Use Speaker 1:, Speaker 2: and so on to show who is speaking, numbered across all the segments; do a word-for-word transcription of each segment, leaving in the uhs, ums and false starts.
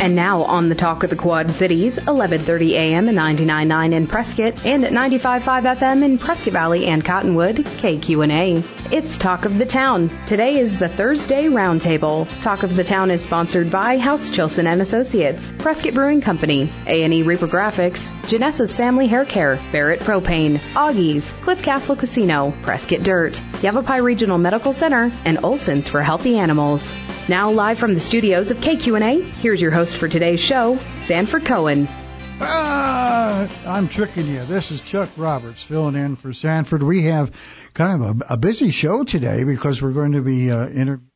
Speaker 1: And now on the Talk of the Quad Cities, eleven thirty a.m. and ninety-nine point nine in Prescott and ninety-five point five F M in Prescott Valley and Cottonwood, K Q and A. It's Talk of the Town. Today is the Thursday Roundtable. Talk of the Town is sponsored by House Chilson and Associates, Prescott Brewing Company, A and E Reaper Graphics, Janessa's Family Hair Care, Barrett Propane, Augie's, Cliff Castle Casino, Prescott Dirt, Yavapai Regional Medical Center, and Olson's for Healthy Animals. Now live from the studios of K Q and A, here's your host for today's show, Sanford Cohen.
Speaker 2: Ah, I'm tricking you. This is Chuck Roberts filling in for Sanford. We have kind of a, a busy show today because we're going to be uh, interviewing.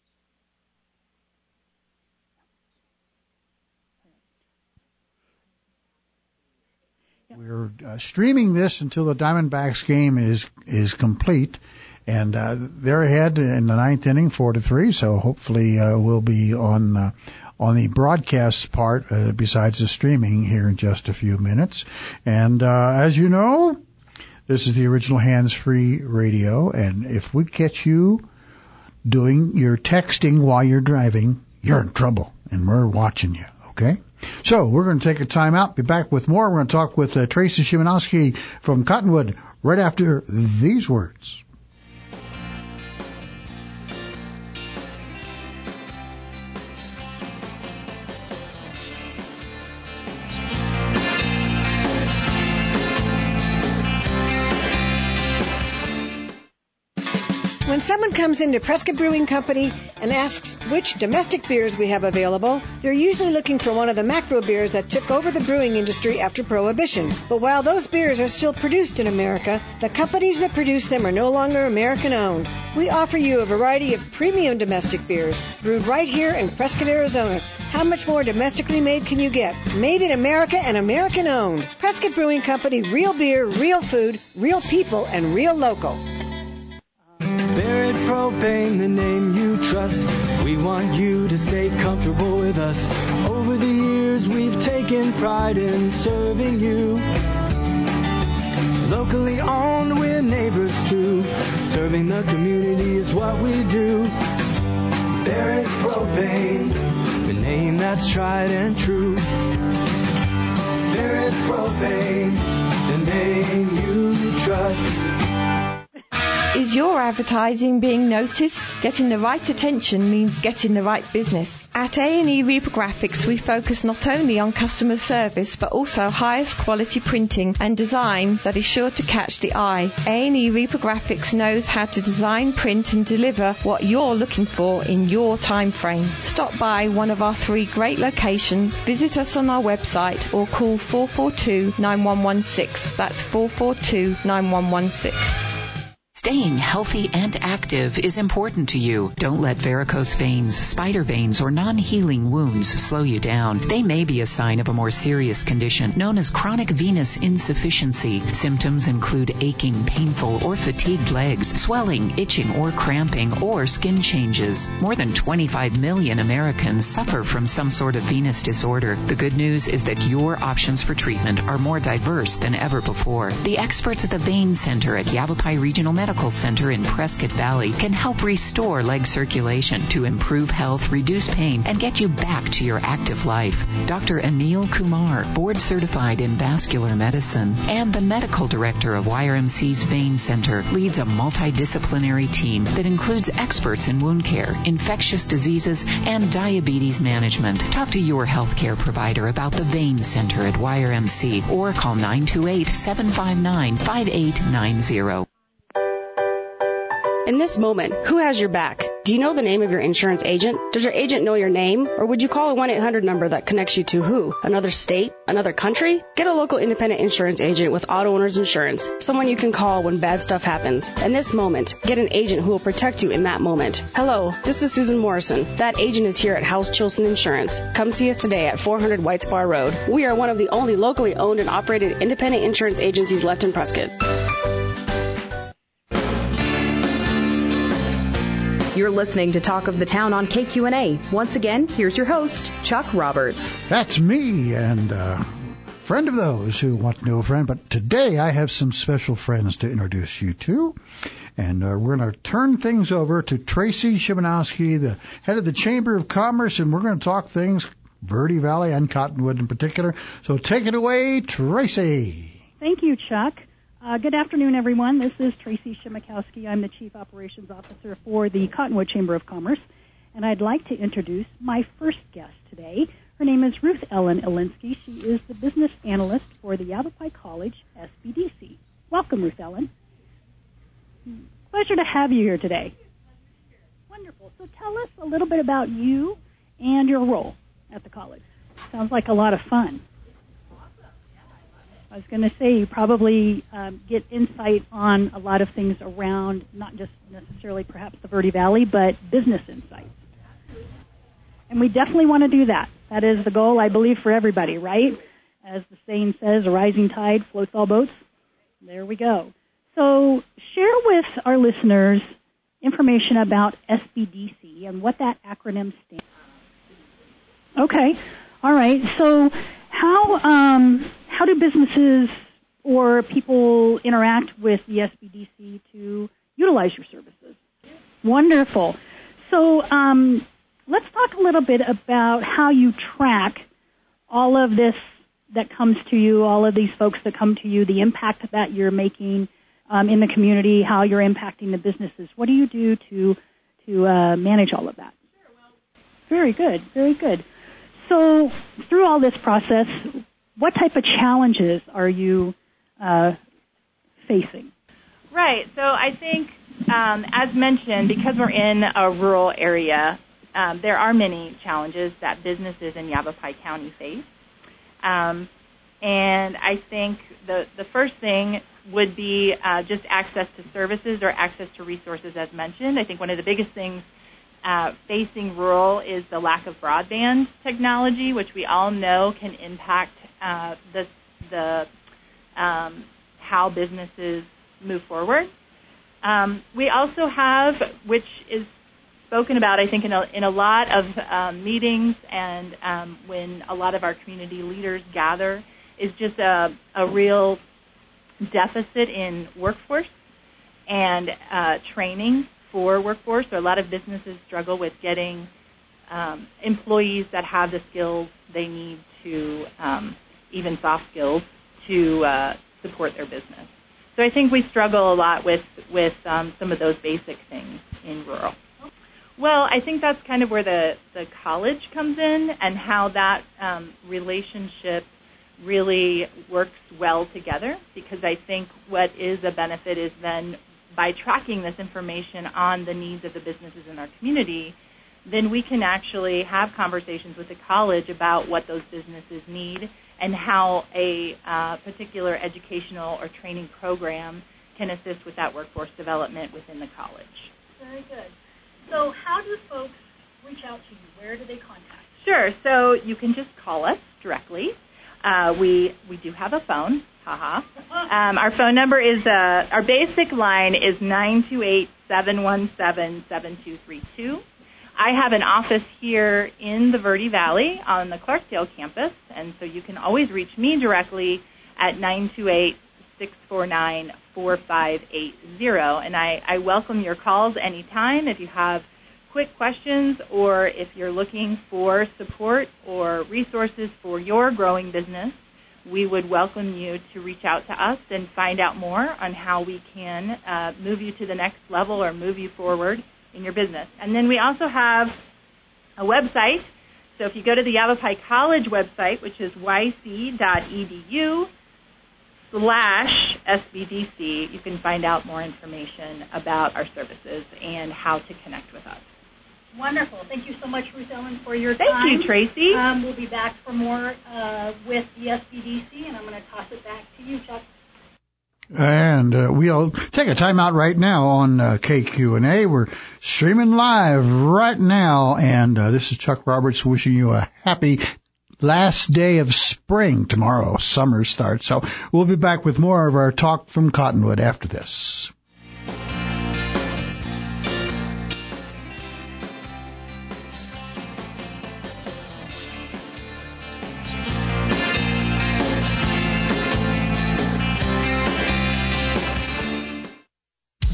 Speaker 2: We're uh, streaming this until the Diamondbacks game is is complete. And uh, they're ahead in the ninth inning, four to three. So hopefully uh, we'll be on uh, on the broadcast part uh, besides the streaming here in just a few minutes. And uh, as you know, this is the original hands-free radio. And if we catch you doing your texting while you're driving, you're in trouble, and we're watching you. Okay. So we're going to take a time out. Be back with more. We're going to talk with uh, Tracy Szymanowski from Cottonwood right after these words.
Speaker 3: When someone comes into Prescott Brewing Company and asks which domestic beers we have available, they're usually looking for one of the macro beers that took over the brewing industry after Prohibition. But while those beers are still produced in America, the companies that produce them are no longer American-owned. We offer you a variety of premium domestic beers brewed right here in Prescott, Arizona. How much more domestically made can you get? Made in America and American-owned. Prescott Brewing Company, real beer, real food, real people, and real local.
Speaker 4: Barrett Propane, the name you trust. We want you to stay comfortable with us. Over the years, we've taken pride in serving you. Locally owned, we're neighbors too. Serving the community is what we do. Barrett Propane, the name that's tried and true. Barrett Propane, the name you trust.
Speaker 5: Is your advertising being noticed? Getting the right attention means getting the right business. At A and E Reaper Graphics, we focus not only on customer service, but also highest quality printing and design that is sure to catch the eye. A and E Reaper Graphics knows how to design, print, and deliver what you're looking for in your time frame. Stop by one of our three great locations, visit us on our website, or call four four two, nine one one six. That's four four two, nine one one six.
Speaker 6: Staying healthy and active is important to you. Don't let varicose veins, spider veins, or non-healing wounds slow you down. They may be a sign of a more serious condition known as chronic venous insufficiency. Symptoms include aching, painful, or fatigued legs, swelling, itching, or cramping, or skin changes. More than twenty-five million Americans suffer from some sort of venous disorder. The good news is that your options for treatment are more diverse than ever before. The experts at the Vein Center at Yavapai Regional Medical Center in Prescott Valley can help restore leg circulation to improve health, reduce pain, and get you back to your active life. Doctor Anil Kumar, board-certified in vascular medicine and the medical director of Y R M C's Vein Center, leads a multidisciplinary team that includes experts in wound care, infectious diseases, and diabetes management. Talk to your healthcare provider about the Vein Center at Y R M C or call nine two eight, seven five nine, five eight nine zero.
Speaker 7: In this moment, who has your back? Do you know the name of your insurance agent? Does your agent know your name? Or would you call a one eight hundred number that connects you to who? Another state? Another country? Get a local independent insurance agent with Auto Owners Insurance. Someone you can call when bad stuff happens. In this moment, get an agent who will protect you in that moment. Hello, this is Susan Morrison. That agent is here at House Chilson Insurance. Come see us today at four hundred White Spar Road. We are one of the only locally owned and operated independent insurance agencies left in Prescott.
Speaker 1: You're listening to Talk of the Town on K Q and A. Once again, here's your host, Chuck Roberts.
Speaker 2: That's me, and uh, friend of those who want to know a friend. But today I have some special friends to introduce you to. And uh, we're going to turn things over to Tracy Szymanowski, the head of the Chamber of Commerce, and we're going to talk things Verde Valley and Cottonwood in particular. So take it away, Tracy.
Speaker 8: Thank you, Chuck. Uh, good afternoon, everyone. This is Tracy Shimikowski. I'm the Chief Operations Officer for the Cottonwood Chamber of Commerce, and I'd like to introduce my first guest today. Her name is Ruth Ellen Elinsky. She is the Business Analyst for the Yavapai College S B D C. Welcome, Ruth Ellen. Pleasure to have you here today. Wonderful. So tell us a little bit about you and your role at the college. Sounds like a lot of fun. I was going to say you probably um, get insight on a lot of things around not just necessarily perhaps the Verde Valley, but business insights. And we definitely want to do that. That is the goal, I believe, for everybody, right? As the saying says, a rising tide floats all boats. There we go. So share with our listeners information about S B D C and what that acronym stands for. Okay. All right. So how um, how do businesses or people interact with the S B D C to utilize your services? Wonderful. So um, let's talk a little bit about how you track all of this that comes to you, all of these folks that come to you, the impact that you're making um, in the community, how you're impacting the businesses. What do you do to to uh, manage all of that? Very good, very good. So through all this process, what type of challenges are you uh, facing?
Speaker 9: Right. So I think, um, as mentioned, because we're in a rural area, um, there are many challenges that businesses in Yavapai County face. Um, and I think the, the first thing would be uh, just access to services or access to resources, as mentioned. I think one of the biggest things uh, facing rural is the lack of broadband technology, which we all know can impact uh, the, the um, how businesses move forward. Um, we also have, which is spoken about, I think, in a, in a lot of um, meetings and um, when a lot of our community leaders gather, is just a, a real deficit in workforce and uh, training for workforce. So a lot of businesses struggle with getting um, employees that have the skills they need to, um, even soft skills, to uh, support their business. So I think we struggle a lot with, with um, some of those basic things in rural. Well, I think that's kind of where the, the college comes in and how that um, relationship really works well together, because I think what is a benefit is then by tracking this information on the needs of the businesses in our community, then we can actually have conversations with the college about what those businesses need and how a uh, particular educational or training program can assist with that workforce development within the college.
Speaker 8: Very good. So how do folks reach out to you? Where do they contact?
Speaker 9: Sure. So you can just call us directly. Uh, we we do have a phone. Haha. Um, our phone number is uh, our basic line is nine two eight, seven one seven, seven two three two. I have an office here in the Verde Valley on the Clarkdale campus, and so you can always reach me directly at nine two eight, six four nine, four five eight zero. And I, I welcome your calls anytime if you have quick questions or if you're looking for support or resources for your growing business. We would welcome you to reach out to us and find out more on how we can uh, move you to the next level or move you forward in your business. And then we also have a website. So if you go to the Yavapai College website, which is y c dot e d u slash S B D C, you can find out more information about our services and how to connect with us.
Speaker 8: Wonderful. Thank you so much, Ruth Ellen, for your
Speaker 9: Thank
Speaker 8: time.
Speaker 9: you, Tracy.
Speaker 8: Um, we'll be back for more uh, with the S B D C, and I'm going to toss it back to you, Chuck.
Speaker 2: And uh, we'll take a time out right now on uh, K Q and A. We're streaming live right now, and uh, this is Chuck Roberts wishing you a happy last day of spring. Tomorrow, summer starts. So we'll be back with more of our talk from Cottonwood after this.
Speaker 10: This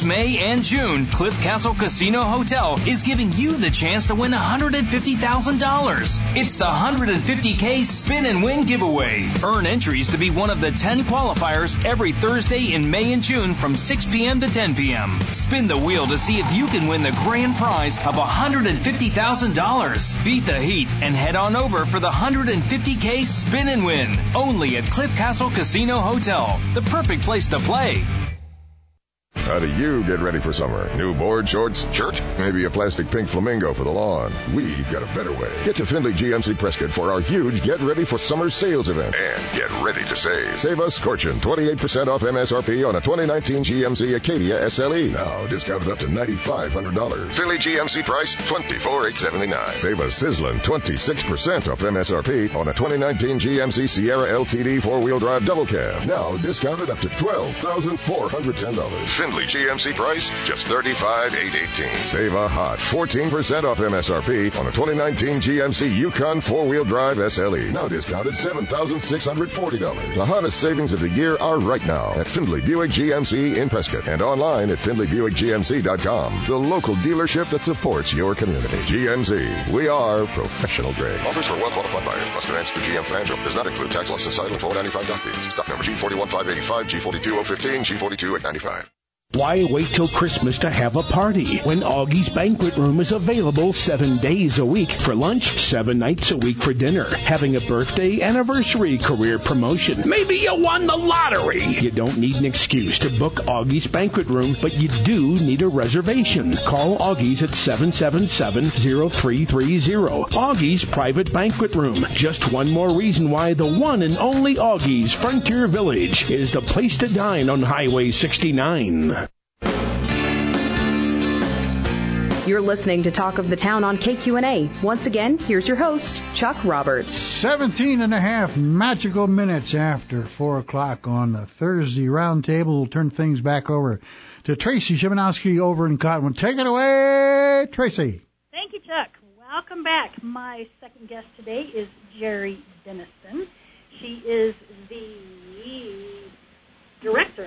Speaker 10: May and June, Cliff Castle Casino Hotel is giving you the chance to win one hundred fifty thousand dollars. It's the one hundred fifty K Spin and Win giveaway. Earn entries to be one of the ten qualifiers every Thursday in May and June from six p.m. to ten p.m. Spin the wheel to see if you can win the grand prize of one hundred fifty thousand dollars. Beat the heat and head on over for the one hundred fifty K Spin and Win. Only at Cliff Castle Casino Hotel. The perfect place to play.
Speaker 11: How do you get ready for summer? New board, shorts, shirt? Maybe a plastic pink flamingo for the lawn? We've got a better way. Get to Findlay G M C Prescott for our huge Get Ready for Summer sales event. And get ready to save. Save us scorching twenty-eight percent off M S R P on a twenty nineteen G M C Acadia S L E. Now discounted up to nine thousand five hundred dollars. Findlay G M C price twenty-four thousand eight hundred seventy-nine dollars. Save us sizzling twenty-six percent off M S R P on a twenty nineteen G M C Sierra L T D four-wheel drive double cab. Now discounted up to twelve thousand four hundred ten dollars. Findlay G M C price just thirty-five thousand eight hundred eighteen dollars. Save a hot fourteen percent off M S R P on a twenty nineteen G M C Yukon four-wheel drive S L E. Now discounted seven thousand six hundred forty dollars. The hottest savings of the year are right now at Findlay Buick G M C in Prescott and online at Findlay Buick G M C dot com. The local dealership that supports your community. G M C. We are professional grade. Offers for well-qualified buyers. Must finance through G M Financial. Does not include tax loss and title and four ninety-five doc fees. Stock number G four one five eight five, G four two zero one five, G four two eight nine five.
Speaker 12: Why wait till Christmas to have a party when Augie's Banquet Room is available seven days a week for lunch, seven nights a week for dinner? Having a birthday, anniversary, career promotion. Maybe you won the lottery. You don't need an excuse to book Augie's Banquet Room, but you do need a reservation. Call Augie's at seven seven seven, zero three three zero. Augie's Private Banquet Room. Just one more reason why the one and only Augie's Frontier Village is the place to dine on Highway sixty-nine.
Speaker 1: You're listening to Talk of the Town on K Q N A. Once again, here's your host, Chuck Roberts.
Speaker 2: seventeen and a half magical minutes after four o'clock on the Thursday roundtable. We'll turn things back over to Tracy Shimanowski over in Cottonwood. Take it away, Tracy.
Speaker 8: Thank you, Chuck. Welcome back. My second guest today is Jerry Denison. She is the director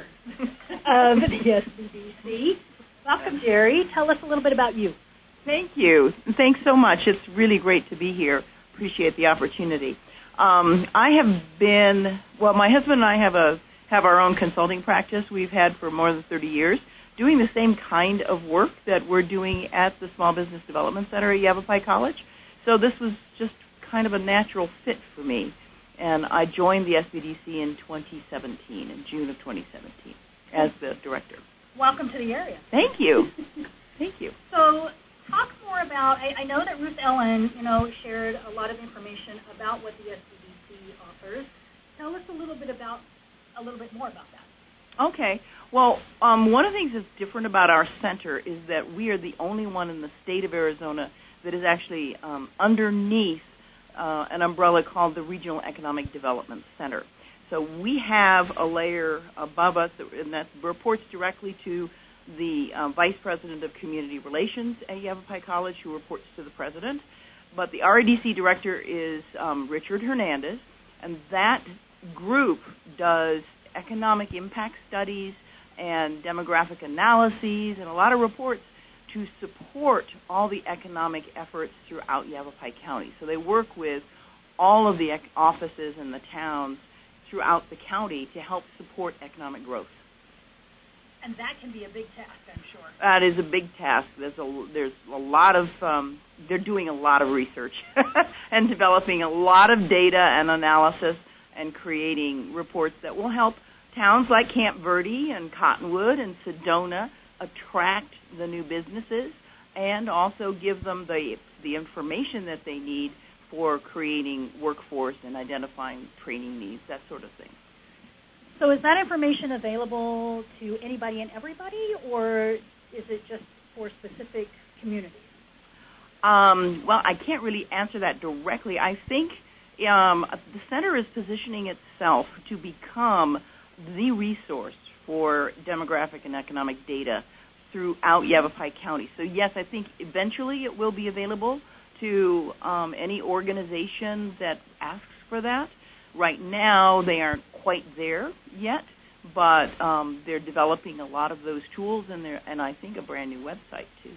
Speaker 8: of the S B D C. Welcome, Jerry. Tell us a little bit about you.
Speaker 13: Thank you. Thanks so much. It's really great to be here. Appreciate the opportunity. Um, I have been, well, my husband and I have a have our own consulting practice we've had for more than thirty years, doing the same kind of work that we're doing at the Small Business Development Center at Yavapai College. So this was just kind of a natural fit for me. And I joined the S B D C in twenty seventeen, in June of twenty seventeen, as the director.
Speaker 8: Welcome to the area.
Speaker 13: Thank you. Thank you.
Speaker 8: So talk more about, I, I know that Ruth Ellen, you know, shared a lot of information about what the S B D C offers. Tell us a little bit about, a little bit more about that.
Speaker 13: Okay. Well, um, one of the things that's different about our center is that we are the only one in the state of Arizona that is actually um, underneath uh, an umbrella called the Regional Economic Development Center. So we have a layer above us, that, and that reports directly to the uh, Vice President of Community Relations at Yavapai College, who reports to the President. But the R A D C Director is um, Richard Hernandez, and that group does economic impact studies and demographic analyses and a lot of reports to support all the economic efforts throughout Yavapai County. So they work with all of the ec- offices in the towns throughout the county to help support economic growth.
Speaker 8: And that can be a big task, I'm sure.
Speaker 13: That is a big task. There's a, there's a lot of, um, they're doing a lot of research and developing a lot of data and analysis and creating reports that will help towns like Camp Verde and Cottonwood and Sedona attract the new businesses and also give them the the information that they need for creating workforce and identifying training needs, that sort of thing.
Speaker 8: So is that information available to anybody and everybody, or is it just for specific communities?
Speaker 13: Um, well, I can't really answer that directly. I think um, the center is positioning itself to become the resource for demographic and economic data throughout Yavapai County. So, yes, I think eventually it will be available to um, any organization that asks for that. Right now, they aren't quite there yet, but um, they're developing a lot of those tools, and they're, and I think a brand new website too.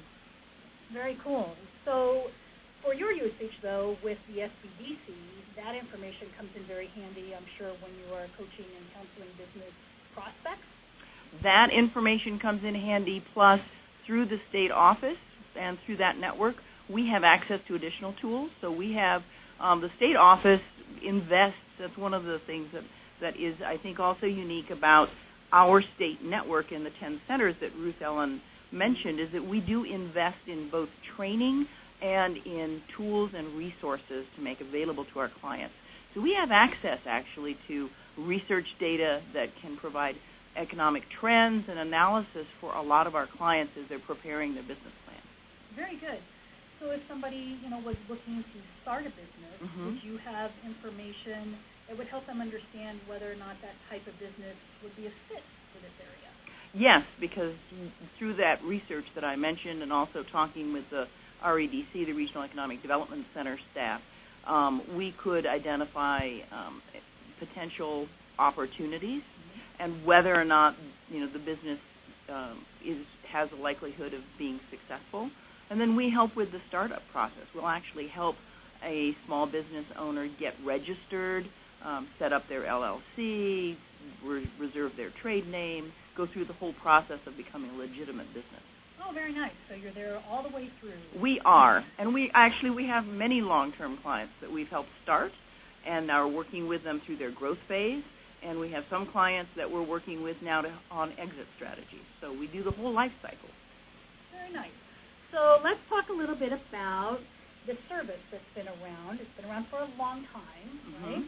Speaker 8: Very cool. So for your usage, though, with the S B D C, that information comes in very handy, I'm sure, when you are coaching and counseling business prospects.
Speaker 13: That information comes in handy, plus through the state office and through that network, we have access to additional tools. So we have um, the state office invests. That's one of the things that, that is, I think, also unique about our state network and the ten centers that Ruth Ellen mentioned, is that we do invest in both training and in tools and resources to make available to our clients. So we have access, actually, to research data that can provide economic trends and analysis for a lot of our clients as they're preparing their business plans.
Speaker 8: Very good. So if somebody, you know, was looking to start a business,
Speaker 13: mm-hmm.
Speaker 8: would you have information that would help them understand whether or not that type of business would be a fit for this area?
Speaker 13: Yes, because through that research that I mentioned, and also talking with the R E D C, the Regional Economic Development Center staff, um, we could identify um, potential opportunities, mm-hmm. and whether or not, you know, the business um, is has a likelihood of being successful. And then we help with the startup process. We'll actually help a small business owner get registered, um, set up their L L C, re- reserve their trade name, go through the whole process of becoming a legitimate business.
Speaker 8: Oh, very nice. So you're there all the way through.
Speaker 13: We are. And we actually, we have many long-term clients that we've helped start and are working with them through their growth phase. And we have some clients that we're working with now to, on exit strategies. So we do the whole life cycle.
Speaker 8: Very nice. So let's talk a little bit about the service that's been around. It's been around for a long time,
Speaker 13: mm-hmm.
Speaker 8: right?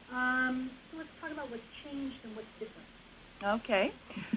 Speaker 8: Um, so let's talk about what's changed and what's different.
Speaker 13: Okay.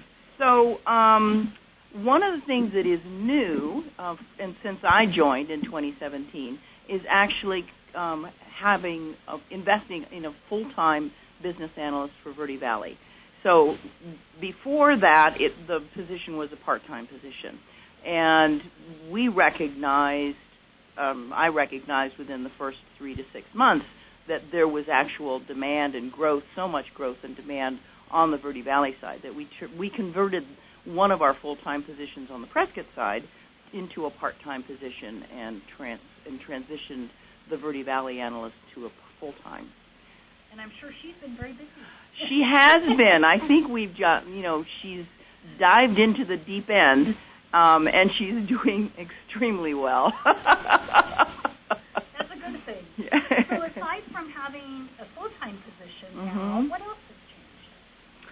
Speaker 13: So um, one of the things that is new, uh, and since I joined in twenty seventeen, is actually um, having uh, investing in a full-time business analyst for Verde Valley. So before that, it, the position was a part-time position. And we recognized, um, I recognized within the first three to six months that there was actual demand and growth, so much growth and demand on the Verde Valley side that we tr- we converted one of our full-time positions on the Prescott side into a part-time position and trans and transitioned the Verde Valley analyst to a full-time.
Speaker 8: And I'm sure she's been very busy.
Speaker 13: She has been. I think we've got, you know, she's dived into the deep end. Um, and she's doing extremely well.
Speaker 8: That's a good thing. Yeah. So aside from having a full-time position
Speaker 13: mm-hmm.
Speaker 8: now, what else has changed?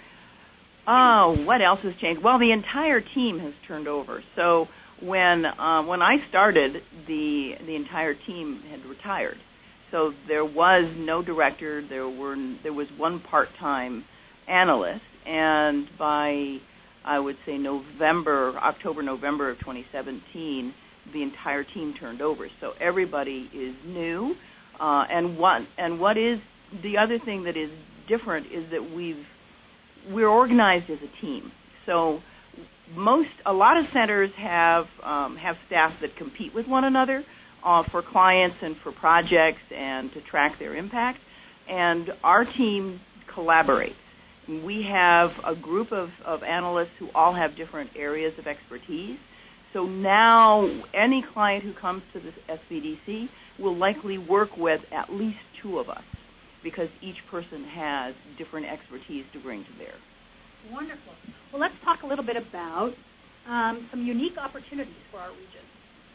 Speaker 13: Oh, what else has changed? Well, the entire team has turned over. So when uh, when I started, the the entire team had retired. So there was no director. There were there was one part-time analyst, and by I would say November, October, November of twenty seventeen, the entire team turned over. So everybody is new. Uh, and what and what is the other thing that is different is that we've we're organized as a team. So most a lot of centers have um, have staff that compete with one another uh, for clients and for projects and to track their impact. And our team collaborates. We have a group of, of analysts who all have different areas of expertise. So now any client who comes to the S B D C will likely work with at least two of us because each person has different expertise to bring to bear.
Speaker 8: Wonderful. Well, let's talk a little bit about um, some unique opportunities for our region.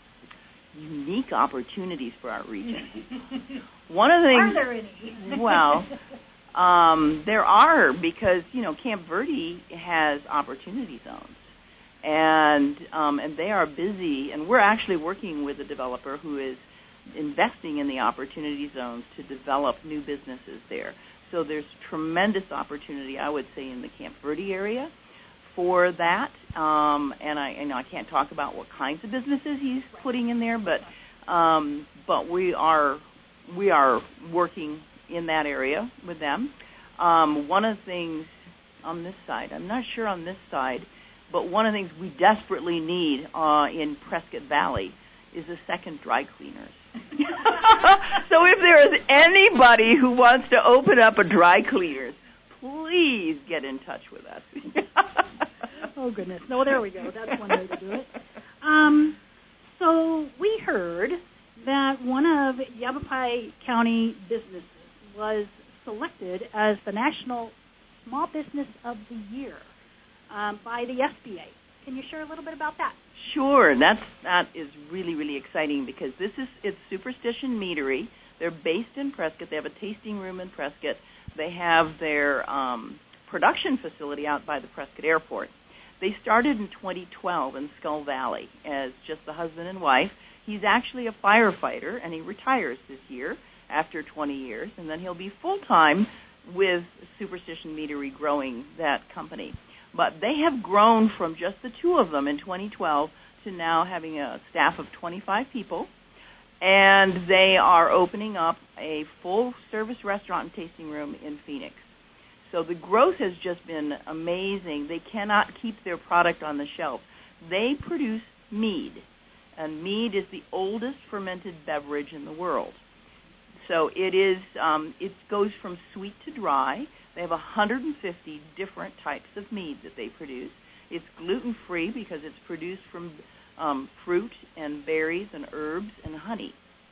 Speaker 13: Unique opportunities for our region. One of the things.
Speaker 8: Are there any?
Speaker 13: Well. Um, there are because, you know, Camp Verde has opportunity zones, and um, and they are busy, and we're actually working with a developer who is investing in the opportunity zones to develop new businesses there. So there's tremendous opportunity, I would say, in the Camp Verde area for that, um, and I and I can't talk about what kinds of businesses he's putting in there, but um, but we are we are working in that area with them. Um, one of the things on this side, I'm not sure on this side, but one of the things we desperately need uh, in Prescott Valley is a second dry cleaners. So if there is anybody who wants to open up a dry cleaners, please get in touch with us.
Speaker 8: Oh, goodness. No, there we go. That's one way to do it. Um, so we heard that one of Yavapai County businesses was selected as the National Small Business of the Year um, by the S B A. Can you share a little bit about that?
Speaker 13: Sure. That's, that is really, really exciting because this is, it's Superstition Meadery. They're based in Prescott. They have a tasting room in Prescott. They have their um, production facility out by the Prescott Airport. They started in twenty twelve in Skull Valley as just the husband and wife. He's actually a firefighter, and he retires this year after twenty years, and then he'll be full-time with Superstition Meadery growing that company. But they have grown from just the two of them in twenty twelve to now having a staff of twenty-five people, and they are opening up a full-service restaurant and tasting room in Phoenix. So the growth has just been amazing. They cannot keep their product on the shelf. They produce mead, and mead is the oldest fermented beverage in the world. So it is. Um, it goes from sweet to dry. They have one hundred fifty different types of mead that they produce. It's gluten-free because it's produced from um, fruit and berries and herbs and honey,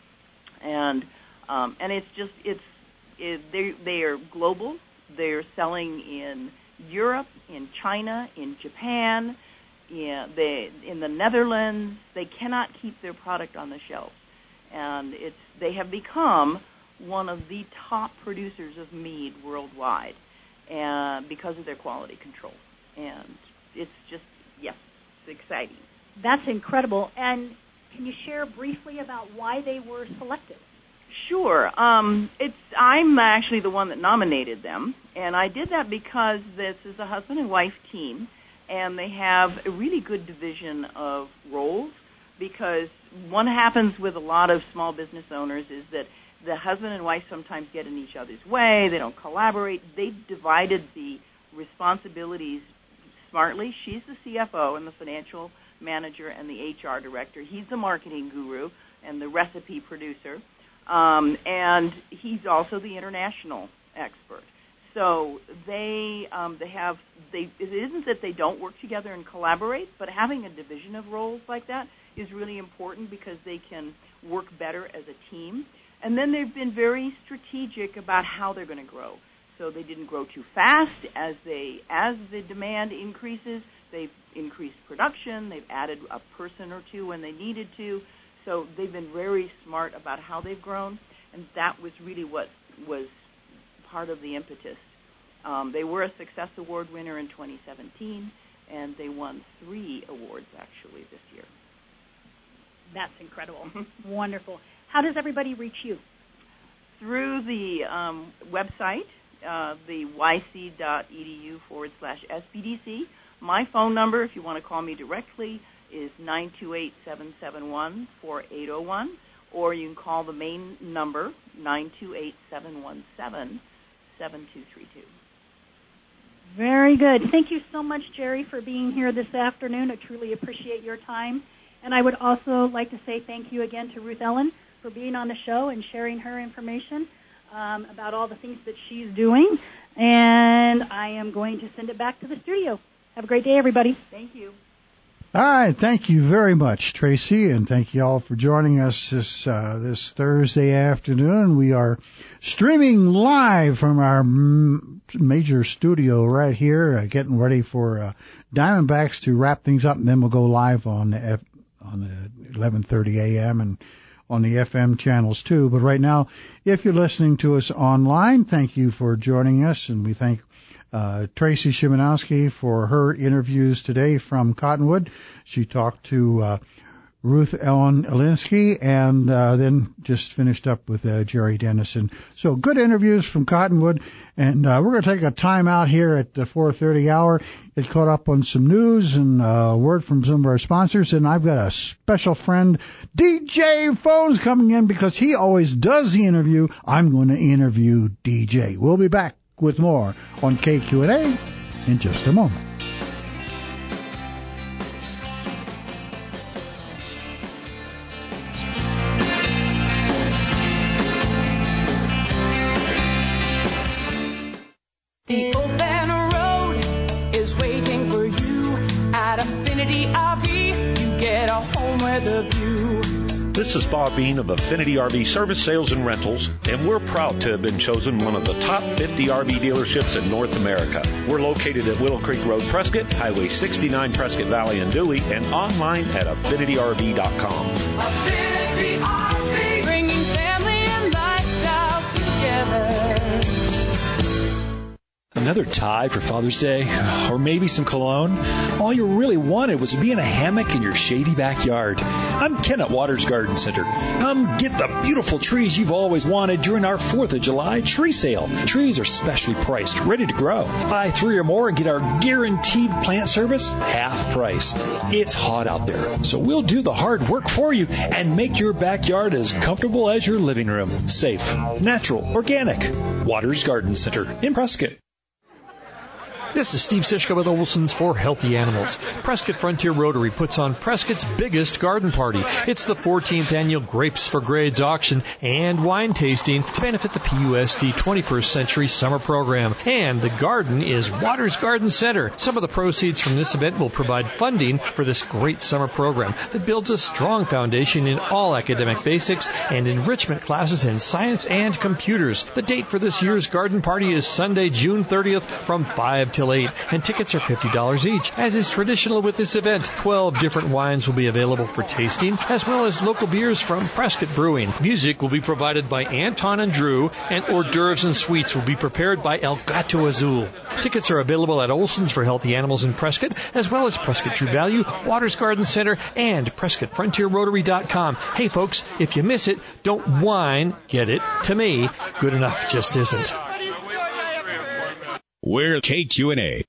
Speaker 13: and um, and it's just it's it, they they are global. They're selling in Europe, in China, in Japan, in the, in the Netherlands. They cannot keep their product on the shelf. And it's, they have become one of the top producers of mead worldwide and because of their quality control. And it's just, yes, it's exciting.
Speaker 8: That's incredible. And can you share briefly about why they were selected?
Speaker 13: Sure. Um, it's I'm actually the one that nominated them, and I did that because this is a husband and wife team, and they have a really good division of roles. Because what happens with a lot of small business owners is that the husband and wife sometimes get in each other's way. They don't collaborate. They divided the responsibilities smartly. She's the C F O and the financial manager and the H R director. He's the marketing guru and the recipe producer. Um, and he's also the international expert. So they um, they have they it isn't that they don't work together and collaborate, but having a division of roles like that is really important because they can work better as a team. And then they've been very strategic about how they're going to grow. So they didn't grow too fast. As they as the demand increases, they've increased production. They've added a person or two when they needed to. So they've been very smart about how they've grown, and that was really what was part of the impetus. Um, they were a Success Award winner in twenty seventeen, and they won three awards, actually, this year.
Speaker 8: That's incredible. Wonderful. How does everybody reach you?
Speaker 13: Through the um, website, uh, the yc.edu forward slash SBDC. My phone number, if you want to call me directly, is nine two eight, seven seven one, four eight zero one, or you can call the main number, nine two eight, seven one seven, seven two three two.
Speaker 8: Very good. Thank you so much, Jerry, for being here this afternoon. I truly appreciate your time. And I would also like to say thank you again to Ruth Ellen for being on the show and sharing her information um, about all the things that she's doing. And I am going to send it back to the studio. Have a great day, everybody.
Speaker 13: Thank you.
Speaker 2: All right, thank you very much, Tracy, and thank you all for joining us this uh, this Thursday afternoon. We are streaming live from our m- major studio right here, uh, getting ready for uh, Diamondbacks to wrap things up, and then we'll go live on the F- on the eleven thirty a.m. and on the F M channels too. But right now, if you're listening to us online, thank you for joining us, and we thank Uh, Tracy Szymanowski for her interviews today from Cottonwood. She talked to uh, Ruth Ellen Alinsky and uh, then just finished up with uh, Jerry Dennison. So good interviews from Cottonwood, and uh, we're going to take a time out here at the four thirty hour. Get caught up on some news and a uh, word from some of our sponsors, and I've got a special friend, D J Phones, coming in because he always does the interview. I'm going to interview D J. We'll be back with more on K Q and A in just a moment.
Speaker 14: The open
Speaker 13: weather view.
Speaker 14: This is Bob Bean of Affinity R V Service, Sales, and Rentals, and we're proud to have been chosen one of the top fifty R V dealerships in North America. We're located at Willow Creek Road, Prescott, Highway sixty-nine, Prescott Valley, and Dewey, and online at affinity r v dot com.
Speaker 13: Affinity R V, bringing family and lifestyles together.
Speaker 15: Another tie for Father's Day, or maybe some cologne. All you really wanted was to be in a hammock in your shady backyard. I'm Ken at Waters Garden Center. Come get the beautiful trees you've always wanted during our fourth of July tree sale. Trees are specially priced, ready to grow. Buy three or more and get our guaranteed plant service, half price. It's hot out there, so we'll do the hard work for you and make your backyard as comfortable as your living room. Safe, natural, organic. Waters Garden Center in Prescott.
Speaker 16: This is Steve Sischka with Olson's for Healthy Animals. Prescott Frontier Rotary puts on Prescott's biggest garden party. It's the fourteenth annual Grapes for Grades auction and wine tasting to benefit the P U S D twenty-first Century Summer Program. And the garden is Waters Garden Center. Some of the proceeds from this event will provide funding for this great summer program that builds a strong foundation in all academic basics and enrichment classes in science and computers. The date for this year's garden party is Sunday, June thirtieth from five till eight, and tickets are fifty dollars each. As is traditional with this event, twelve different wines will be available for tasting, as well as local beers from Prescott Brewing. Music will be provided by Anton and Drew, and hors d'oeuvres and sweets will be prepared by El Gato Azul. Tickets are available at Olson's for Healthy Animals in Prescott, as well as Prescott True Value, Waters Garden Center, and Prescott Frontier Rotary dot com. Hey folks, if you miss it, don't whine, get it? To me, good enough just isn't.
Speaker 17: We're K Q and A.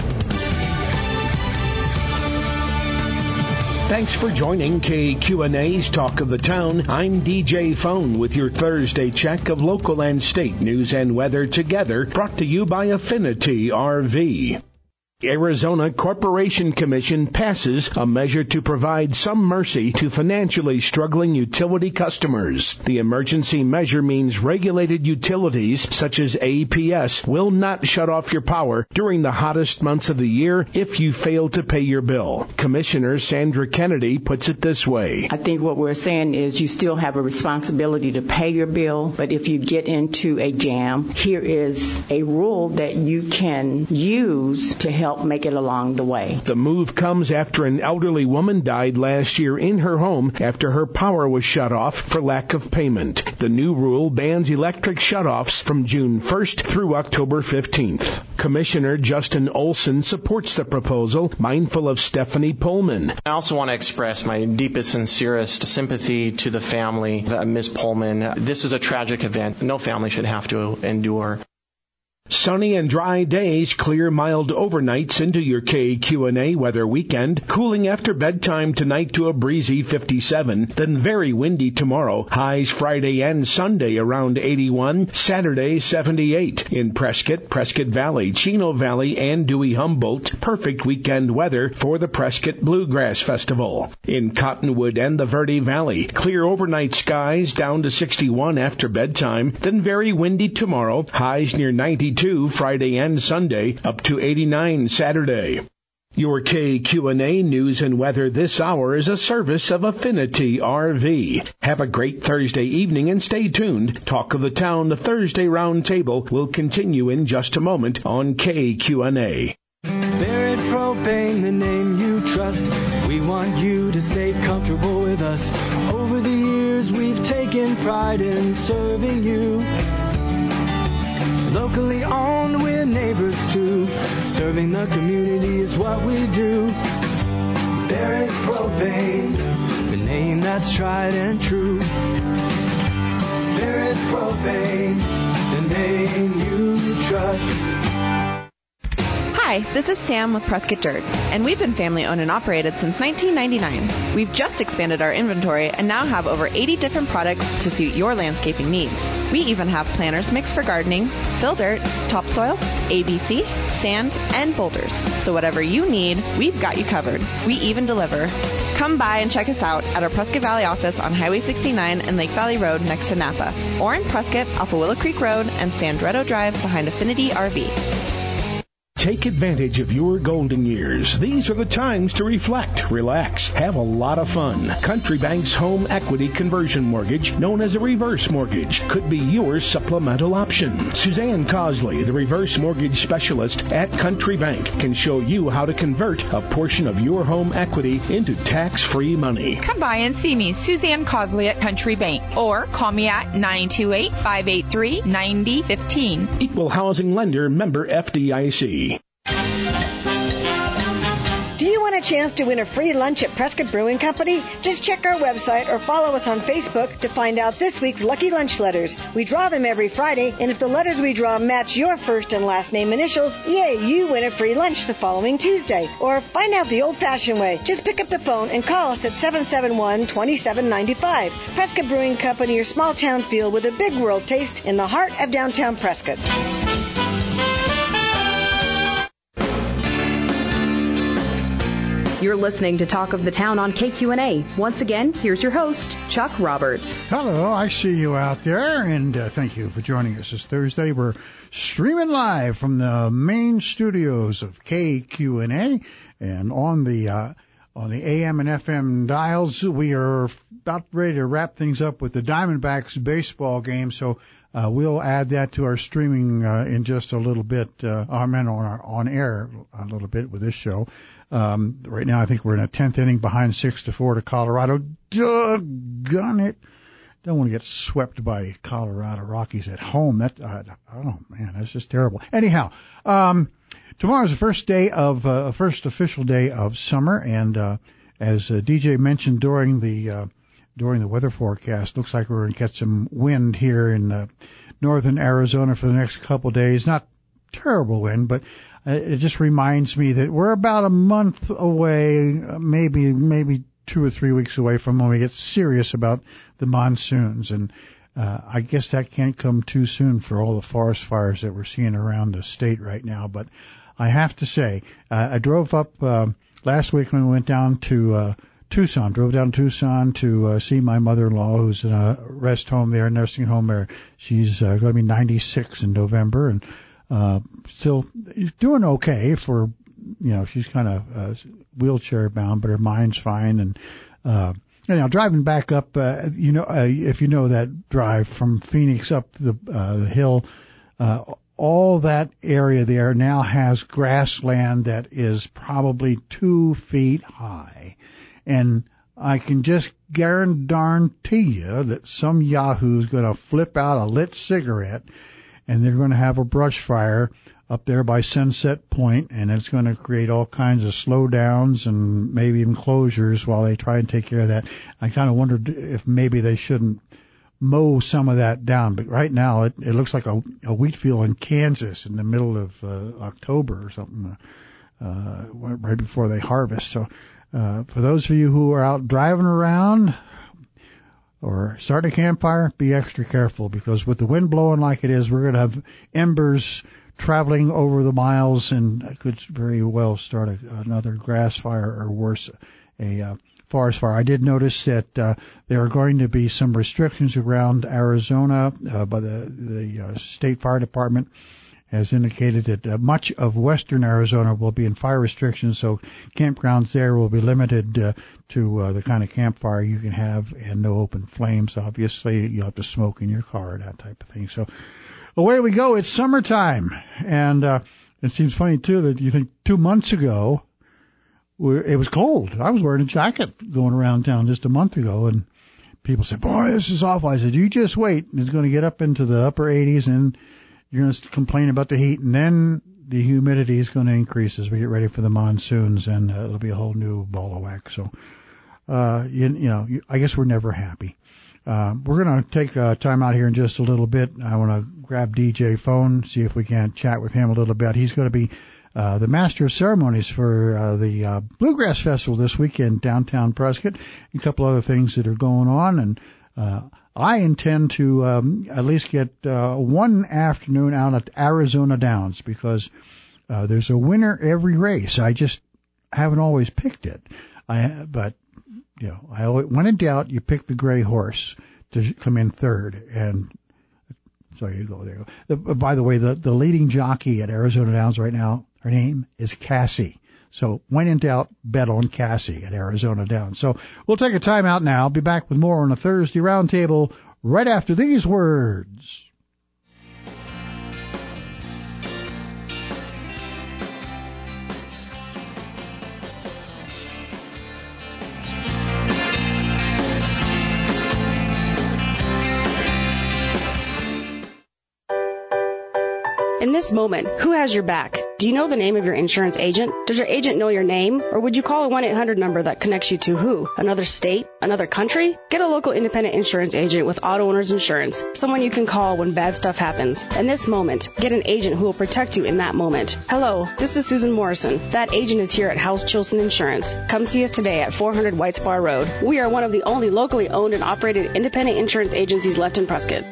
Speaker 12: Thanks for joining K Q and A's Talk of the Town. I'm D J Phone with your Thursday check of local and state news and weather together, brought to you by Affinity R V. Arizona Corporation Commission passes a measure to provide some mercy to financially struggling utility customers. The emergency measure means regulated utilities such as A P S will not shut off your power during the hottest months of the year if you fail to pay your bill. Commissioner Sandra Kennedy puts it this way.
Speaker 18: I think what we're saying is you still have a responsibility to pay your bill, but if you get into a jam, here is a rule that you can use to help make it along the way.
Speaker 12: The move comes after an elderly woman died last year in her home after her power was shut off for lack of payment. The new rule bans electric shutoffs from June first through October fifteenth. Commissioner Justin Olson supports the proposal, mindful of Stephanie Pullman.
Speaker 19: I also want to express my deepest, sincerest sympathy to the family of Miz Pullman. This is a tragic event no family should have to endure.
Speaker 12: Sunny and dry days, clear, mild overnights into your K Q and A weather weekend. Cooling after bedtime tonight to a breezy fifty-seven. Then very windy tomorrow. Highs Friday and Sunday around eighty-one. Saturday seventy-eight. In Prescott, Prescott Valley, Chino Valley, and Dewey-Humboldt. Perfect weekend weather for the Prescott Bluegrass Festival. In Cottonwood and the Verde Valley, clear overnight skies down to sixty-one after bedtime. Then very windy tomorrow. Highs near ninety-two Friday and Sunday, up to eighty-nine Saturday. Your K Q and A news and weather this hour is a service of Affinity R V. Have a great Thursday evening and stay tuned. Talk of the Town, the Thursday Roundtable, will continue in just a moment on K Q and A.
Speaker 4: Barrett Propane, the name you trust. We want you to stay comfortable with us. Over the years, we've taken pride in serving you. Locally owned, we're neighbors too. Serving the community is what we do. Barrett Propane, the name that's tried and true. Barrett Propane, the name you trust.
Speaker 5: Hi, this is Sam with Prescott Dirt, and we've been family owned and operated since nineteen ninety-nine. We've just expanded our inventory and now have over eighty different products to suit your landscaping needs. We even have planters mixed for gardening, fill dirt, topsoil, A B C, sand, and boulders. So whatever you need, we've got you covered. We even deliver. Come by and check us out at our Prescott Valley office on Highway sixty-nine and Lake Valley Road next to Napa, or in Prescott off of Willow Creek Road and Sandretto Drive behind Affinity R V.
Speaker 12: Take advantage of your golden years. These are the times to reflect, relax, have a lot of fun. Country Bank's home equity conversion mortgage, known as a reverse mortgage, could be your supplemental option. Suzanne Cosley, the reverse mortgage specialist at Country Bank, can show you how to convert a portion of your home equity into tax-free money.
Speaker 17: Come by and see me, Suzanne Cosley at Country Bank, or call me at nine two eight, five eight three, nine zero one five.
Speaker 12: Equal housing lender, member F D I C.
Speaker 3: Do you want a chance to win a free lunch at Prescott Brewing Company? Just check our website or follow us on Facebook to find out this week's lucky lunch letters. We draw them every Friday, and if the letters we draw match your first and last name initials, yay, you win a free lunch the following Tuesday. Or find out the old-fashioned way. Just pick up the phone and call us at seven seven one, two seven nine five. Prescott Brewing Company, your small-town feel with a big world taste in the heart of downtown Prescott.
Speaker 1: You're listening to Talk of the Town on K Q N A. Once again, here's your host, Chuck Roberts.
Speaker 2: Hello, I see you out there, and uh, thank you for joining us this Thursday. We're streaming live from the main studios of K Q N A, and on the uh, on the A M and F M dials, we are about ready to wrap things up with the Diamondbacks baseball game, so uh, we'll add that to our streaming uh, in just a little bit. Uh, I mean, on our on air a little bit with this show. Um, right now, I think we're in a tenth inning behind six to four to Colorado. Doggone it! Don't want to get swept by Colorado Rockies at home. That uh, oh man, that's just terrible. Anyhow, um, tomorrow's the first day of uh, first official day of summer, and uh, as uh, D J mentioned during the uh, during the weather forecast, looks like we're going to get some wind here in uh, northern Arizona for the next couple of days. Not terrible wind, but it just reminds me that we're about a month away, maybe maybe two or three weeks away from when we get serious about the monsoons. And uh, I guess that can't come too soon for all the forest fires that we're seeing around the state right now. But I have to say, uh, I drove up uh, last week when we went down to uh, Tucson, drove down to Tucson to uh, see my mother-in-law, who's in a rest home there, nursing home there. She's uh, going to be ninety-six in November, and Uh, still doing okay for, you know, she's kind of uh, wheelchair bound, but her mind's fine. And, uh, anyhow, driving back up, uh, you know, uh, if you know that drive from Phoenix up the, uh, the hill, uh, all that area there now has grassland that is probably two feet high. And I can just guarantee you that some yahoo's going to flip out a lit cigarette, and they're going to have a brush fire up there by Sunset Point, and it's going to create all kinds of slowdowns and maybe even closures while they try and take care of that. I kind of wondered if maybe they shouldn't mow some of that down. But right now, it, it looks like a, a wheat field in Kansas in the middle of uh, October or something, uh, right before they harvest. So uh, for those of you who are out driving around or start a campfire, be extra careful, because with the wind blowing like it is, we're going to have embers traveling over the miles, and it could very well start a, another grass fire or worse, a uh, forest fire. I did notice that uh, there are going to be some restrictions around Arizona uh, by the, the uh, State Fire Department has indicated that uh, much of western Arizona will be in fire restrictions, so campgrounds there will be limited uh, to uh, the kind of campfire you can have, and no open flames. Obviously, you'll have to smoke in your car, that type of thing. So away we go. It's summertime, and uh, it seems funny, too, that you think two months ago we're, it was cold. I was wearing a jacket going around town just a month ago, and people said, boy, this is awful. I said, you just wait. It's going to get up into the upper eighties, and you're going to complain about the heat, and then the humidity is going to increase as we get ready for the monsoons, and uh, it'll be a whole new ball of wax. So, uh, you, you know, you, I guess we're never happy. Uh, we're going to take uh, time out here in just a little bit. I want to grab D J phone, see if we can chat with him a little bit. He's going to be uh, the master of ceremonies for uh, the uh, Bluegrass Festival this weekend downtown Prescott, a couple other things that are going on, and uh, I intend to um, at least get uh, one afternoon out at Arizona Downs, because uh, there's a winner every race. I just haven't always picked it. I but you know, I always, when in doubt, you pick the gray horse to come in third, and so you go there. You go. The, by the way, the the leading jockey at Arizona Downs right now, Her name is Cassie. So when in doubt, bet on Cassie at Arizona Down. So we'll take a time out now. I'll be back with more on a Thursday Roundtable right after these words.
Speaker 7: In this moment, who has your back? Do you know the name of your insurance agent? Does your agent know your name? Or would you call a one eight hundred number that connects you to who? Another state? Another country? Get a local independent insurance agent with Auto Owners Insurance, someone you can call when bad stuff happens. In this moment, get an agent who will protect you in that moment. Hello, this is Susan Morrison. That agent is here at House Chilson Insurance. Come see us today at four hundred White Spar Road. We are one of the only locally owned and operated independent insurance agencies left in Prescott.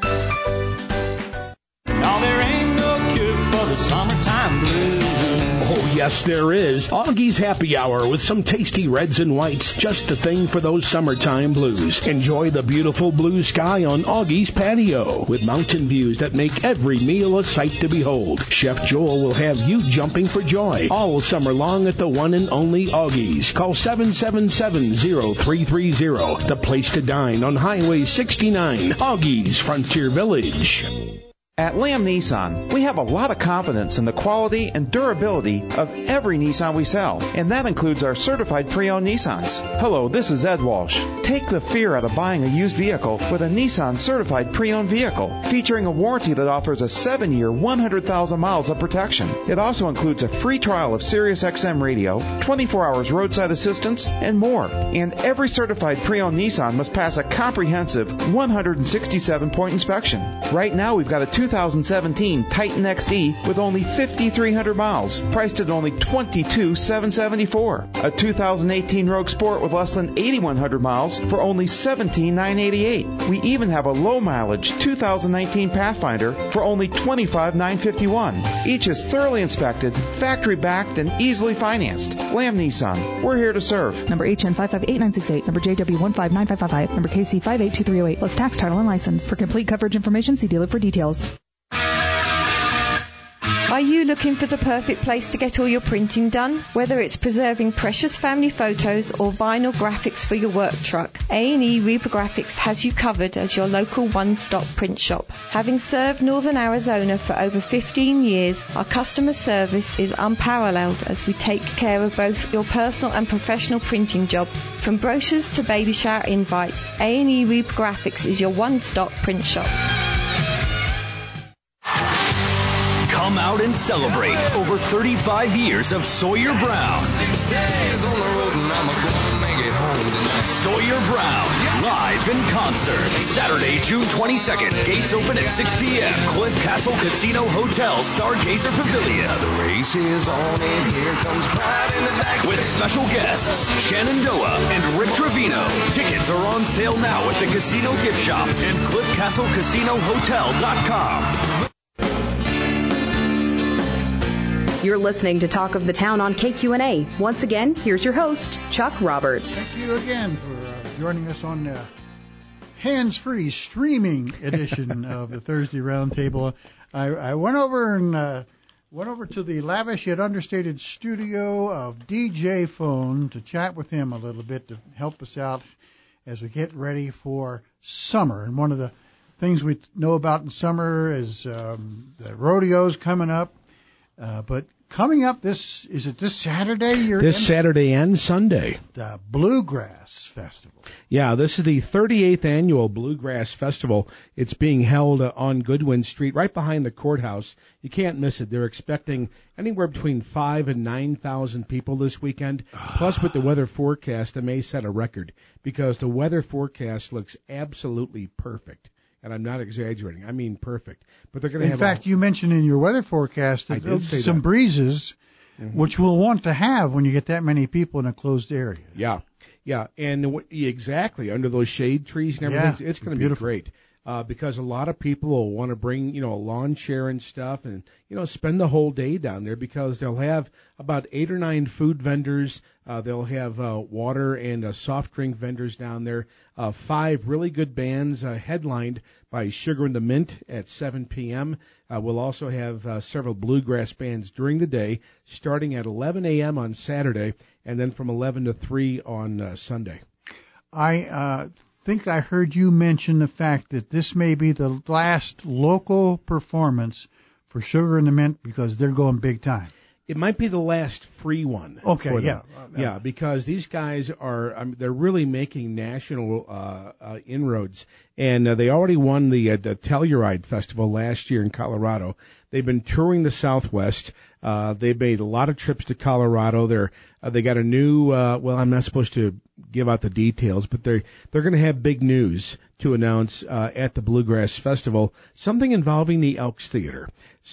Speaker 4: Now there ain't no cure for the summertime blues.
Speaker 12: Oh, yes, there is. Augie's Happy Hour with some tasty reds and whites. Just the thing for those summertime blues. Enjoy the beautiful blue sky on Augie's patio with mountain views that make every meal a sight to behold. Chef Joel will have you jumping for joy all summer long at the one and only Augie's. Call seven seven seven, zero three three zero. The place to dine on Highway sixty-nine, Augie's Frontier Village.
Speaker 20: At Lamb Nissan, we have a lot of confidence in the quality and durability of every Nissan we sell, and that includes our certified pre-owned Nissans. Hello, this is Ed Walsh. Take the fear out of buying a used vehicle with a Nissan certified pre-owned vehicle, featuring a warranty that offers a seven-year, one hundred thousand miles of protection. It also includes a free trial of Sirius X M radio, twenty-four hours roadside assistance, and more. And every certified pre-owned Nissan must pass a comprehensive one hundred sixty-seven point inspection. Right now, we've got a two thousand seventeen Titan X D with only five thousand three hundred miles, priced at only twenty-two thousand seven hundred seventy-four dollars. A two thousand eighteen Rogue Sport with less than eight thousand one hundred miles for only seventeen thousand nine hundred eighty-eight dollars. We even have a low-mileage two thousand nineteen Pathfinder for only twenty-five thousand nine hundred fifty-one dollars. Each is thoroughly inspected, factory-backed, and easily financed. Lamb Nissan, we're here to serve.
Speaker 21: Number H N five five eight nine six eight, number J W one five nine five five five, number K C five eight two three zero eight, plus tax, title, and license. For complete coverage information, see dealer for details.
Speaker 5: Are you looking for the perfect place to get all your printing done? Whether it's preserving precious family photos or vinyl graphics for your work truck, A and E Reprographics has you covered as your local one-stop print shop. Having served Northern Arizona for over fifteen years, our customer service is unparalleled as we take care of both your personal and professional printing jobs. From brochures to baby shower invites, A and E Reprographics is your one-stop print shop.
Speaker 10: Come out and celebrate over thirty-five years of Sawyer Brown. Six days on the road and I'm gonna make it home tonight. Sawyer Brown, live in concert. Saturday, June twenty-second. Gates open at six p.m. Cliff Castle Casino Hotel Stargazer Pavilion. Now the race is on and here comes pride in the back. With special guests, Shenandoah and Rick Trevino. Tickets are on sale now at the Casino Gift Shop and cliff castle casino hotel dot com.
Speaker 1: You're listening to Talk of the Town on K Q N A. Once again, here's your host, Chuck Roberts.
Speaker 2: Thank you again for uh, joining us on the hands-free streaming edition of the Thursday Roundtable. I, I went over and uh, went over to the lavish yet understated studio of D J Phone to chat with him a little bit to help us out as we get ready for summer. And one of the things we know about in summer is um, the rodeos coming up. Uh, but coming up, this is it this Saturday? You're
Speaker 12: this Saturday and Sunday.
Speaker 2: The Bluegrass Festival.
Speaker 12: Yeah, this is the thirty-eighth annual Bluegrass Festival. It's being held uh, on Goodwin Street, right behind the courthouse. You can't miss it. They're expecting anywhere between five and nine thousand people this weekend. Plus, with the weather forecast, they may set a record because the weather forecast looks absolutely perfect. And I'm not exaggerating. I mean perfect. But they're going to have.
Speaker 2: In fact, you mentioned in your weather forecast that there's some
Speaker 12: that.
Speaker 2: breezes,
Speaker 12: mm-hmm.
Speaker 2: which we'll want to have when you get that many people in a closed area.
Speaker 12: Yeah, yeah, and w- exactly under those shade trees and everything,
Speaker 2: yeah,
Speaker 12: it's going to be great.
Speaker 6: uh, because a lot of people will want to bring, you know, a lawn chair and stuff and, you know, spend the whole day down there because they'll have about eight or nine food vendors. Uh, they'll have uh, water and uh, soft drink vendors down there. Uh, five really good bands uh, headlined by Sugar and the Mint at seven p.m. Uh, we'll also have uh, several bluegrass bands during the day, starting at eleven a.m. on Saturday and then from eleven to three on uh, Sunday.
Speaker 2: I uh, think I heard you mention the fact that this may be the last local performance for Sugar and the Mint because they're going big time.
Speaker 6: It might be the last free one.
Speaker 2: Okay,
Speaker 6: for
Speaker 2: yeah.
Speaker 6: them. Yeah, because these guys are, I mean, they're really making national uh, uh, inroads. And uh, they already won the, uh, the Telluride Festival last year in Colorado. They've been touring the Southwest. Uh, they've made a lot of trips to Colorado. They're, uh, they got a new, uh, well, I'm not supposed to give out the details, but they're, they're going to have big news to announce uh, at the Bluegrass Festival, something involving the Elks Theater.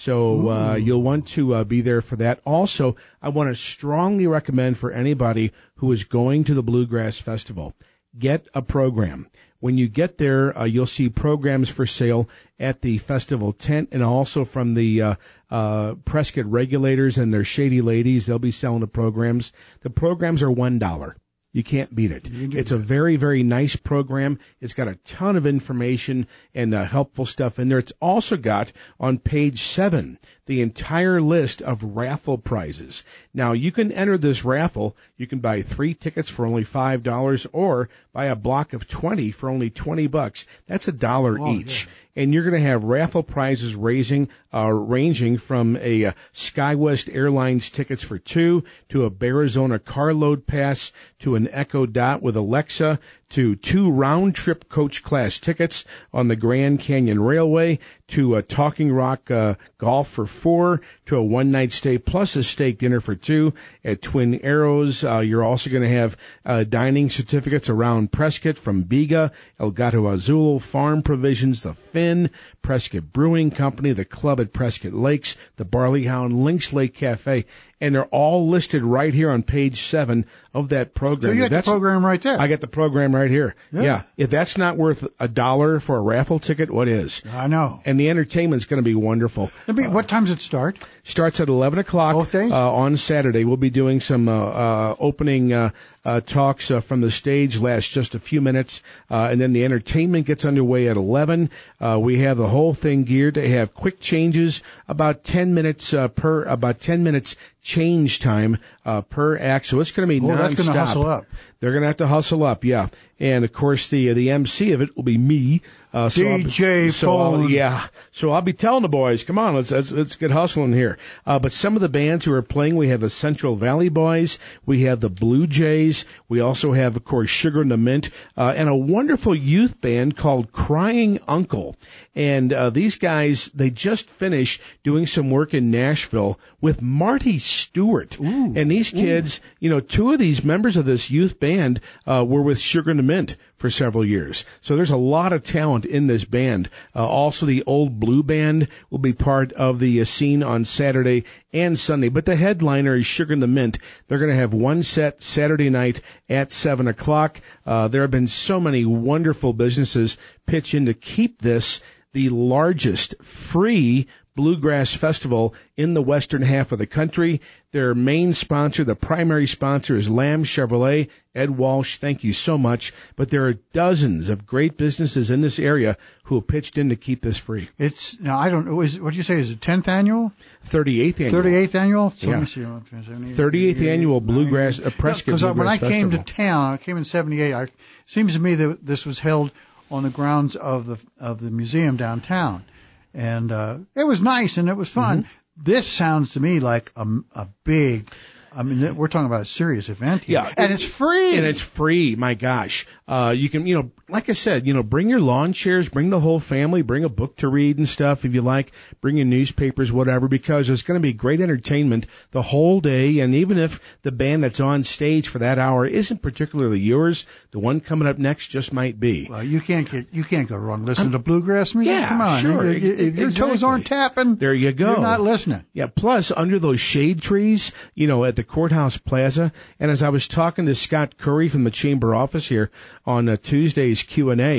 Speaker 6: So uh, you'll want to uh, be there for that. Also, I want to strongly recommend for anybody who is going to the Bluegrass Festival, get a program. When you get there, uh, you'll see programs for sale at the festival tent and also from the uh, uh, Prescott Regulators and their Shady Ladies. They'll be selling the programs. The programs are one dollar. You can't beat it. It's a very, very nice program. It's got a ton of information and uh, helpful stuff in there. It's also got on page seven the entire list of raffle prizes. Now, you can enter this raffle. You can buy three tickets for only five dollars or buy a block of twenty for only twenty bucks. That's a dollar
Speaker 2: oh,
Speaker 6: each.
Speaker 2: Yeah.
Speaker 6: And you're going to have raffle prizes raising, uh, ranging from a uh, SkyWest Airlines tickets for two to a Bearizona carload pass to an Echo Dot with Alexa to two round-trip coach class tickets on the Grand Canyon Railway to a Talking Rock uh, golf for four to a one-night stay plus a steak dinner for two at Twin Arrows. Uh, you're also going to have uh, dining certificates around Prescott from Biga, El Gato Azul, Farm Provisions, The Finn, Prescott Brewing Company, the Club at Prescott Lakes, the Barley Hound, Lynx Lake Cafe, and they're all listed right here on page seven of that program.
Speaker 2: So you got
Speaker 6: that's,
Speaker 2: the program right there.
Speaker 6: I got the program right here.
Speaker 2: Yeah.
Speaker 6: yeah. If that's not worth a dollar for a raffle ticket, what is?
Speaker 2: I know.
Speaker 6: And the entertainment's going to be wonderful.
Speaker 2: Let me, uh, what time does it start?
Speaker 6: Starts at eleven o'clock.
Speaker 2: Both days?
Speaker 6: Uh, on Saturday. We'll be doing some uh, uh, opening uh, uh, talks uh, from the stage, last just a few minutes, uh, and then the entertainment gets underway at eleven. Uh, we have the whole thing geared to have quick changes, about ten minutes uh, per, about ten minutes change time uh, per act. So it's going to be
Speaker 2: oh,
Speaker 6: nonstop.
Speaker 2: That's going to hustle up.
Speaker 6: They're going to have to hustle up, yeah. And of course, the the M C of it will be me. Uh, so
Speaker 2: D J
Speaker 6: I'll, so I'll,
Speaker 2: Phone.
Speaker 6: yeah. So I'll be telling the boys, come on, let's let's, let's get hustling here. Uh, but some of the bands who are playing, we have the Central Valley Boys, we have the Blue Jays, we also have, of course, Sugar and the Mint, uh, and a wonderful youth band called Crying Uncle. And uh, these guys, they just finished doing some work in Nashville with Marty Stewart.
Speaker 2: Ooh,
Speaker 6: and these kids,
Speaker 2: ooh.
Speaker 6: you know, two of these members of this youth band uh, were with Sugar and the Mint for several years. So there's a lot of talent in this band. Uh, also, the Old Blue Band will be part of the uh, scene on Saturday and Sunday. But the headliner is Sugar and the Mint. They're going to have one set Saturday night at seven o'clock. Uh, there have been so many wonderful businesses pitch in to keep this the largest free bluegrass festival in the western half of the country. Their main sponsor, the primary sponsor, is Lamb Chevrolet. Ed Walsh, thank you so much. But there are dozens of great businesses in this area who have pitched in to keep this free.
Speaker 2: It's, now I don't know, is, what do you say, is it tenth annual?
Speaker 6: thirty-eighth annual.
Speaker 2: thirty-eighth annual? So
Speaker 6: yeah.
Speaker 2: let me see.
Speaker 6: thirty-eighth annual Bluegrass, uh, Prescott
Speaker 2: Because
Speaker 6: Bluegrass
Speaker 2: when I
Speaker 6: Festival.
Speaker 2: came to town, I came in seventy-eight, I, it seems to me that this was held on the grounds of the of the museum downtown. And uh it was nice and it was fun. Mm-hmm. This sounds to me like a, a big, I mean, we're talking about a serious event here.
Speaker 6: Yeah.
Speaker 2: And it's free.
Speaker 6: And it's free, my gosh. Uh, you can, you know, like I said, you know, bring your lawn chairs, bring the whole family, bring a book to read and stuff if you like, bring your newspapers, whatever, because there's going to be great entertainment the whole day. And even if the band that's on stage for that hour isn't particularly yours, the one coming up next just might be.
Speaker 2: Well, you can't get, you can't go wrong listening to bluegrass music.
Speaker 6: Yeah,
Speaker 2: Come on.
Speaker 6: sure.
Speaker 2: If, if your
Speaker 6: Exactly.
Speaker 2: toes aren't tapping,
Speaker 6: there you go.
Speaker 2: You're not listening.
Speaker 6: Yeah. Plus, under those shade trees, you know, at the Courthouse Plaza, and as I was talking to Scott Curry from the Chamber office here on uh, Tuesday's Q and A,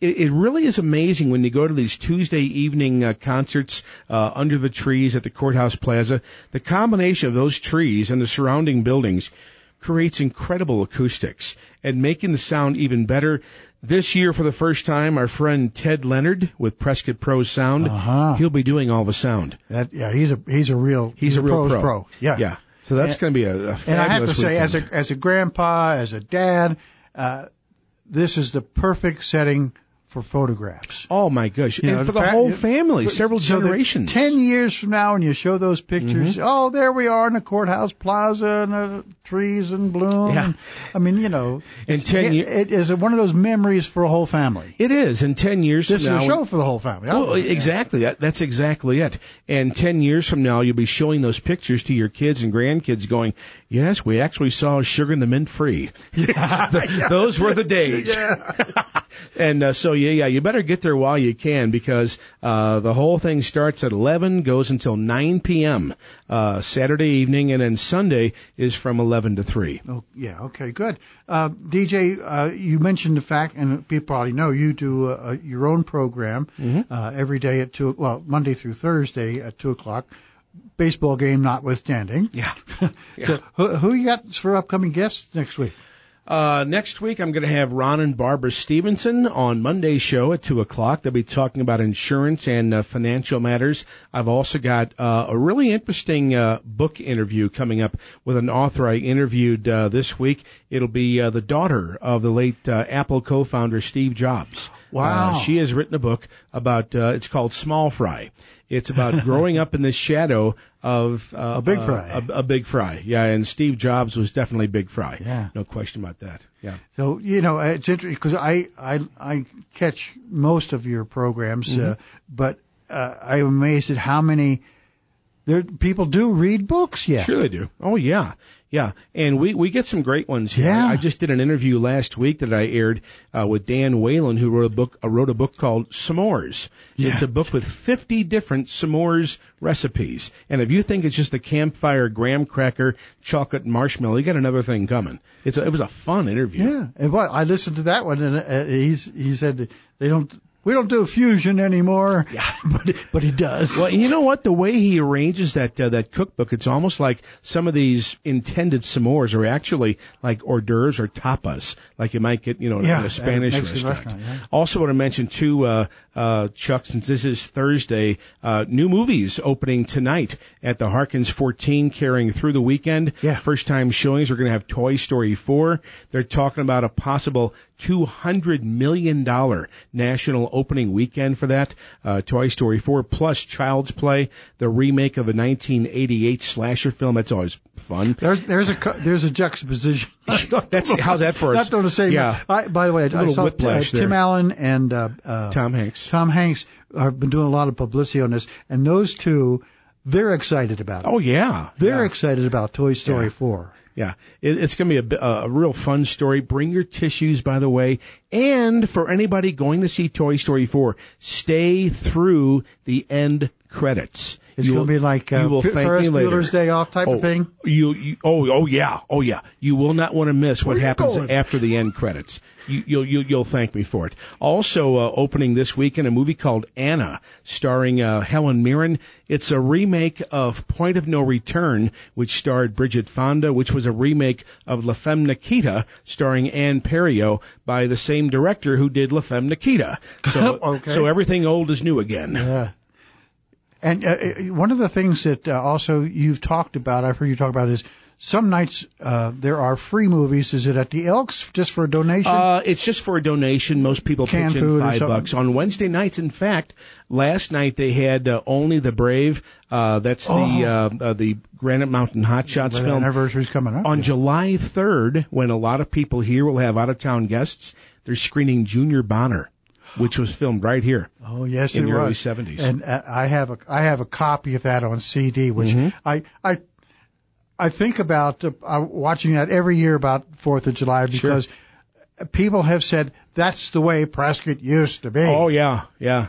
Speaker 6: it, it really is amazing when you go to these Tuesday evening uh, concerts uh, under the trees at the Courthouse Plaza. The combination of those trees and the surrounding buildings creates incredible acoustics and making the sound even better. This year, for the first time, our friend Ted Leonard with Prescott Pro Sound,
Speaker 2: uh-huh.
Speaker 6: he'll be doing all the sound.
Speaker 2: That, yeah, he's a he's a real
Speaker 6: he's, he's a real pro.
Speaker 2: pro. Yeah,
Speaker 6: yeah. So that's going to be a, a fabulous
Speaker 2: And I have to say,
Speaker 6: weekend.
Speaker 2: as a as a grandpa, as a dad, uh, this is the perfect setting for photographs.
Speaker 6: Oh my gosh!
Speaker 2: You
Speaker 6: and
Speaker 2: know,
Speaker 6: for the,
Speaker 2: the
Speaker 6: whole
Speaker 2: fa-
Speaker 6: family,
Speaker 2: so
Speaker 6: several generations.
Speaker 2: Ten years from now, when you show those pictures,
Speaker 6: mm-hmm.
Speaker 2: oh, there we are in the Courthouse Plaza, and uh, trees in bloom.
Speaker 6: Yeah.
Speaker 2: And, I mean, you know,
Speaker 6: in ten years,
Speaker 2: it, it is one of those memories for a whole family.
Speaker 6: It is. In ten years,
Speaker 2: this
Speaker 6: from now,
Speaker 2: is a show for the whole family.
Speaker 6: Well, exactly. That, that's exactly it. And ten years from now, you'll be showing those pictures to your kids and grandkids, going, "Yes, we actually saw Sugar and the Mint Free.
Speaker 2: Yeah, yeah.
Speaker 6: Those were the days."
Speaker 2: Yeah.
Speaker 6: And uh, so, yeah, yeah, you better get there while you can, because uh, the whole thing starts at eleven, goes until nine p.m. Uh, Saturday evening, and then Sunday is from eleven to three.
Speaker 2: Oh, yeah, okay, good. Uh, D J, uh, you mentioned the fact, and people probably know, you do uh, your own program
Speaker 6: mm-hmm.
Speaker 2: uh, every day at two, well, Monday through Thursday at two o'clock. Baseball game notwithstanding.
Speaker 6: Yeah. yeah.
Speaker 2: So, who, who you got for upcoming guests next week?
Speaker 6: Uh, next week, I'm going to have Ron and Barbara Stevenson on Monday's show at two o'clock. They'll be talking about insurance and uh, financial matters. I've also got uh, a really interesting uh, book interview coming up with an author I interviewed uh, this week. It'll be uh, the daughter of the late uh, Apple co-founder Steve Jobs.
Speaker 2: Wow.
Speaker 6: Uh, she has written a book about, uh, it's called Small Fry. It's about growing up in the shadow of uh,
Speaker 2: a big
Speaker 6: uh,
Speaker 2: fry.
Speaker 6: A, a big fry, yeah. And Steve Jobs was definitely Big Fry.
Speaker 2: Yeah,
Speaker 6: no question about that. Yeah.
Speaker 2: So you know, it's interesting because I, I I catch most of your programs,
Speaker 6: mm-hmm.
Speaker 2: uh, but uh, I'm amazed at how many there people do read books. Yeah,
Speaker 6: sure they do. Oh yeah. Yeah, and we, we get some great ones here.
Speaker 2: Yeah.
Speaker 6: I just did an interview last week that I aired uh, with Dan Whalen, who wrote a book uh, wrote a book called S'mores.
Speaker 2: Yeah.
Speaker 6: It's a book with fifty different s'mores recipes. And if you think it's just a campfire graham cracker, chocolate, and marshmallow, you got another thing coming. It's a, it was a fun interview.
Speaker 2: Yeah, and what I listened to that one, and uh, he's he said they don't. We don't do fusion anymore.
Speaker 6: Yeah,
Speaker 2: but but he does.
Speaker 6: Well, you know what? The way he arranges that uh, that cookbook, it's almost like some of these intended s'mores are actually like hors d'oeuvres or tapas, like you might get, you know,
Speaker 2: yeah,
Speaker 6: in a Spanish
Speaker 2: at a
Speaker 6: restaurant.
Speaker 2: restaurant yeah.
Speaker 6: Also, want to mention too, uh, uh, Chuck, since this is Thursday, uh, new movies opening tonight at the Harkins fourteen, carrying through the weekend.
Speaker 2: Yeah.
Speaker 6: First time showings. We're going to have Toy Story four. They're talking about a possible two hundred million dollars national opening weekend for that. Uh, Toy Story four plus Child's Play, the remake of the nineteen eighty-eight slasher film. That's always fun.
Speaker 2: There's there's a there's a juxtaposition.
Speaker 6: That's how's that for us?
Speaker 2: Not the same.
Speaker 6: Yeah.
Speaker 2: I, by the way, I, I saw uh,
Speaker 6: whiplash
Speaker 2: Tim
Speaker 6: there.
Speaker 2: Allen and uh, uh,
Speaker 6: Tom Hanks.
Speaker 2: Tom Hanks have been doing a lot of publicity on this, and those two, they're excited about it.
Speaker 6: Oh yeah,
Speaker 2: they're
Speaker 6: yeah.
Speaker 2: excited about Toy Story
Speaker 6: Yeah.
Speaker 2: four.
Speaker 6: Yeah, it, it's going to be a, a real fun story. Bring your tissues, by the way. And for anybody going to see Toy Story four, stay through the end credits.
Speaker 2: It's going to be like uh,
Speaker 6: you will
Speaker 2: P-
Speaker 6: thank
Speaker 2: Ferris
Speaker 6: me later.
Speaker 2: Bueller's Day Off type
Speaker 6: oh,
Speaker 2: of thing.
Speaker 6: You, you, oh, oh yeah, oh yeah. You will not want to miss what
Speaker 2: Where you
Speaker 6: happens
Speaker 2: going?
Speaker 6: after the end credits. You, you'll, you, you'll thank me for it. Also, uh, opening this weekend, a movie called Anna, starring uh, Helen Mirren. It's a remake of Point of No Return, which starred Bridget Fonda, which was a remake of La Femme Nikita, starring Anne Perriot, by the same director who did La Femme Nikita. So,
Speaker 2: Okay.
Speaker 6: so everything old is new again.
Speaker 2: Yeah. And uh, one of the things that uh, also you've talked about, I've heard you talk about, is some nights uh, there are free movies. Is it at the Elks just for a donation?
Speaker 6: Uh, it's just for a donation. Most people
Speaker 2: Canned
Speaker 6: pitch in
Speaker 2: food or
Speaker 6: five
Speaker 2: something.
Speaker 6: bucks. On Wednesday nights, in fact, last night they had uh, Only the Brave. Uh, that's
Speaker 2: Oh.
Speaker 6: the uh, uh, the Granite Mountain Hot Shots
Speaker 2: Well, the
Speaker 6: film.
Speaker 2: anniversary's coming up.
Speaker 6: On
Speaker 2: yeah.
Speaker 6: July third, when a lot of people here will have out-of-town guests, they're screening Junior Bonner, which was filmed right here.
Speaker 2: Oh yes,
Speaker 6: in
Speaker 2: it
Speaker 6: the
Speaker 2: was.
Speaker 6: early seventies.
Speaker 2: And uh, I have a I have a copy of that on C D, which
Speaker 6: Mhm.
Speaker 2: I I I think about uh, uh, watching that every year about Fourth of July because people have said that's the way Prescott used to be.
Speaker 6: Oh yeah, yeah.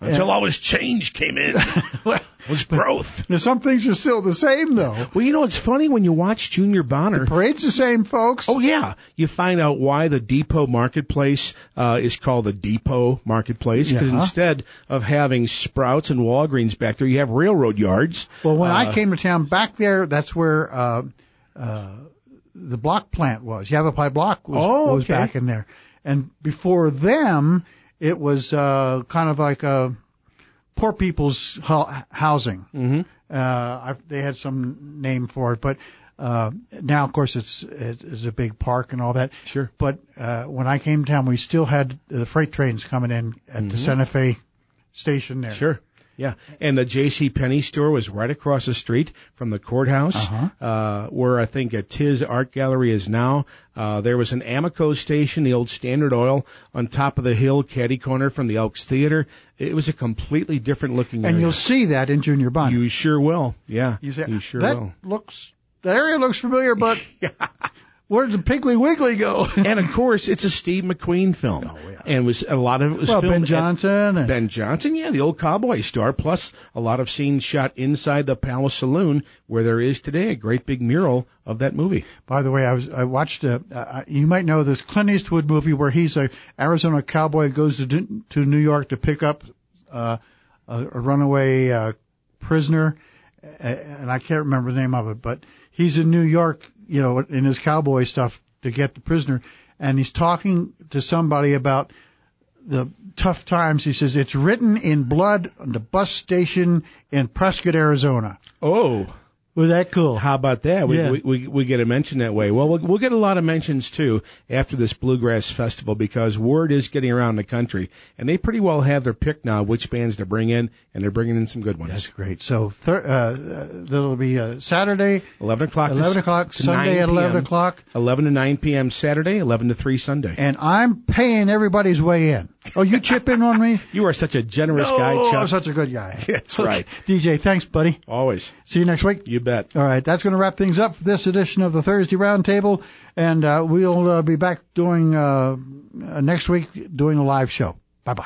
Speaker 6: Until all this change came in. Well, it was growth.
Speaker 2: Now, some things are still the same, though.
Speaker 6: Well, you know, it's funny when you watch Junior Bonner.
Speaker 2: The parade's the same, folks.
Speaker 6: Oh, yeah. You find out why the Depot Marketplace uh, is called the Depot Marketplace, because
Speaker 2: Yeah.
Speaker 6: instead of having Sprouts and Walgreens back there, you have railroad yards.
Speaker 2: Well, when
Speaker 6: Uh,
Speaker 2: I came to town, back there, that's where uh, uh, the block plant was. Yavapai Block was,
Speaker 6: Oh,
Speaker 2: was
Speaker 6: okay.
Speaker 2: back in there. And before them, it was uh, kind of like a poor people's ho- housing.
Speaker 6: Mm-hmm.
Speaker 2: Uh, I, they had some name for it, but uh, now, of course, it's it's a big park and all that.
Speaker 6: Sure.
Speaker 2: But uh, when I came to town, we still had the freight trains coming in at the
Speaker 6: Mhm.
Speaker 2: Santa Fe station there.
Speaker 6: Sure. Yeah. And the J C. Penney store was right across the street from the courthouse,
Speaker 2: Uh-huh.
Speaker 6: uh, where I think a Tiz Art Gallery is now. Uh, there was an Amoco station, the old Standard Oil, on top of the hill, caddy corner from the Elks Theater. It was a completely different looking
Speaker 2: And
Speaker 6: area.
Speaker 2: you'll see that in Junior Bonner.
Speaker 6: You sure will. Yeah.
Speaker 2: You, say,
Speaker 6: you sure
Speaker 2: that
Speaker 6: will.
Speaker 2: looks, that area looks familiar, but where did the Piggly Wiggly go?
Speaker 6: And of course, it's a Steve McQueen film. Oh, yeah. And was a lot of it was
Speaker 2: Well,
Speaker 6: filmed
Speaker 2: Ben
Speaker 6: at-
Speaker 2: Johnson and-
Speaker 6: Ben Johnson, yeah, the old cowboy star. Plus, a lot of scenes shot inside the Palace Saloon, where there is today a great big mural of that movie.
Speaker 2: By the way, I was I watched a uh, you might know this Clint Eastwood movie where he's a Arizona cowboy goes to to New York to pick up uh, a, a runaway uh, prisoner, uh, and I can't remember the name of it, but he's in New York, you know, in his cowboy stuff to get the prisoner, and he's talking to somebody about the tough times. He says it's written in blood on the bus station in Prescott, Arizona.
Speaker 6: Oh.
Speaker 2: Was that cool?
Speaker 6: How about that? We,
Speaker 2: Yeah.
Speaker 6: we, we, we get a mention that way. Well, well, we'll get a lot of mentions, too, after this Bluegrass Festival, because word is getting around the country, and they pretty well have their pick now which bands to bring in, and they're bringing in some good ones.
Speaker 2: That's great. So thir- uh, uh, that'll be uh, Saturday,
Speaker 6: eleven o'clock. to
Speaker 2: eleven
Speaker 6: s-
Speaker 2: o'clock,
Speaker 6: to
Speaker 2: Sunday
Speaker 6: nine
Speaker 2: at eleven
Speaker 6: p.m.
Speaker 2: o'clock.
Speaker 6: eleven to nine p.m. Saturday, eleven to three Sunday.
Speaker 2: And I'm paying everybody's way in. Oh, you chip in on me?
Speaker 6: You are such a generous
Speaker 2: oh,
Speaker 6: guy, Chuck.
Speaker 2: I'm such a good guy.
Speaker 6: That's
Speaker 2: Okay.
Speaker 6: right.
Speaker 2: D J, thanks, buddy.
Speaker 6: Always.
Speaker 2: See you next week.
Speaker 6: You bet.
Speaker 2: All right, that's going to wrap things up for this edition of the Thursday Roundtable, and uh, we'll uh, be back doing uh, uh, next week doing a live show. Bye-bye.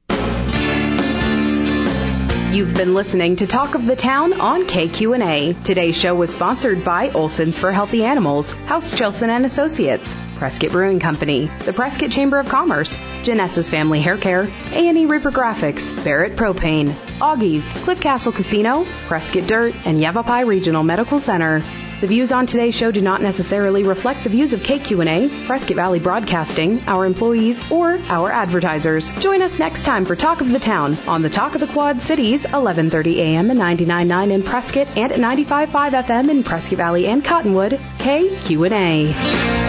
Speaker 1: You've been listening to Talk of the Town on K Q and A. Today's show was sponsored by Olson's for Healthy Animals, House Chilson and Associates, Prescott Brewing Company, the Prescott Chamber of Commerce, Genesis Family Hair Care, A and E Reaper Graphics, Barrett Propane, Augie's, Cliff Castle Casino, Prescott Dirt, and Yavapai Regional Medical Center. The views on today's show do not necessarily reflect the views of K Q and A, Prescott Valley Broadcasting, our employees, or our advertisers. Join us next time for Talk of the Town on the Talk of the Quad Cities, eleven thirty a.m. and ninety-nine point nine in Prescott and at ninety-five point five F M in Prescott Valley and Cottonwood, K Q and A.